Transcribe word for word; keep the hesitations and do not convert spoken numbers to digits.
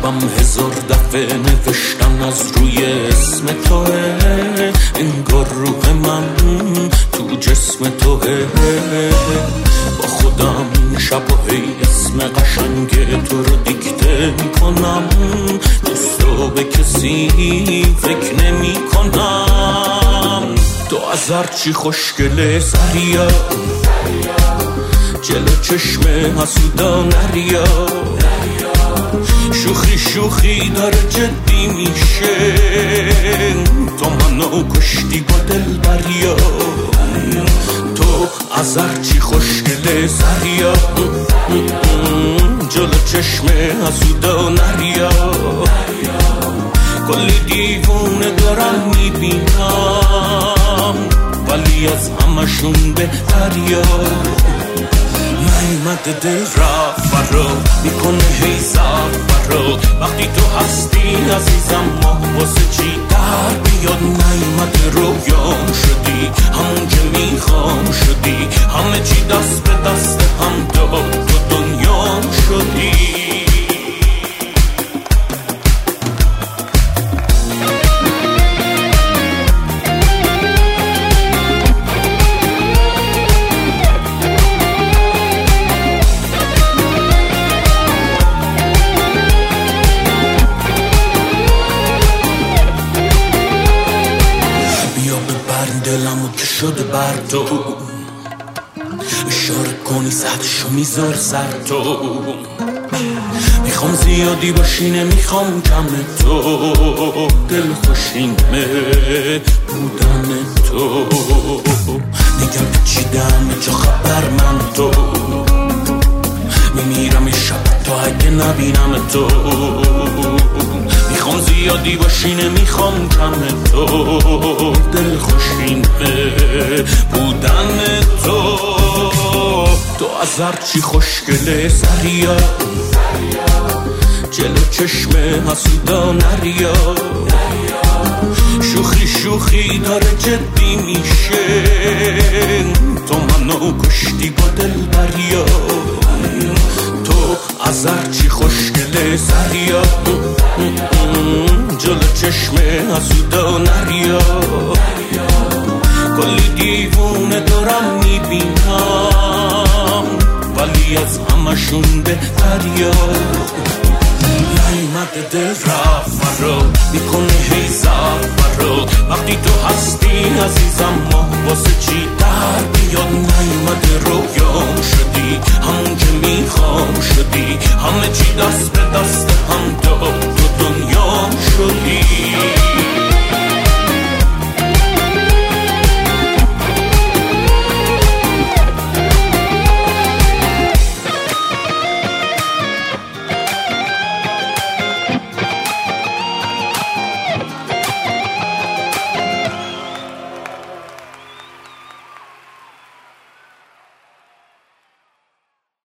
شبم هزار دفعه نوشتن از روی اسم توه، انگار روح من تو جسم توه. با خودم این شب و هی اسم قشنگ تو رو دیکته میکنم، دوستو به کسی فکر نمی کنم. تو از هرچی خوشگله سریا، جلو چشم حسودا نریا، شوخی شوخی داره جدی میشه، تو منو کشتی با دل بریا. تو از هرچی خوشگله سریا، جلو چشم حسودا نریا، کلی دیوونه دارم میبینم ولی از همشون بهتریا. نیمد دل رفت فرا میکنه هی فرا، وقتی تو هستی عزیزم ماه واسه چی در بیاد. نیمد رویام شدی همون که میخوام شدی، همه چی دست به دست هم داد تو دنیام شدی. دلمو که شده بر تو، اشاره کنی سطشو میذار سر تو. میخوام زیادی باشی نمیخوام کم تو، دل خوشینمه بودن تو. میگم پیچیدم چه خبر من تو، میمیرم این شب تا اگه نبینم تو. میخوام زیادی باشی نمیخوام کم تو، دل خوشینه بودن تو. تو از هرچی خوشگله سریا، جلو چشم حسودا نریا، شوخی شوخی داره جدی میشه، تو منو کشتی با دل بریا. تو از هرچی خوشگله سریا، جلو چشم حسودا نریا، کلی دیوونه دارم میبینم ولی از همشون بهتریا. نیمد دل رفت فرا میکنه هی فرا، وقتی تو هستی عزیزم ماه واسه چی در بیاد. نیمد رویام شدی همون که میخوام شدی، همه چی دست به دست